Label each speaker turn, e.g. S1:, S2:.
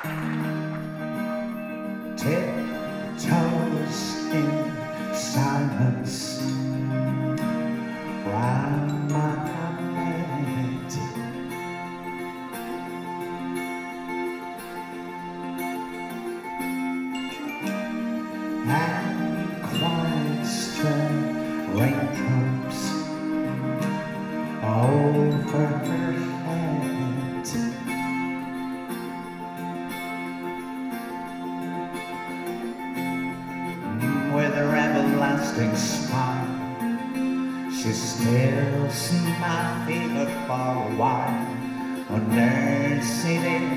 S1: Tiptoes in silence round my head, and quiet stray raindrops overhead, with her everlasting smile. She still smiles for a while on her city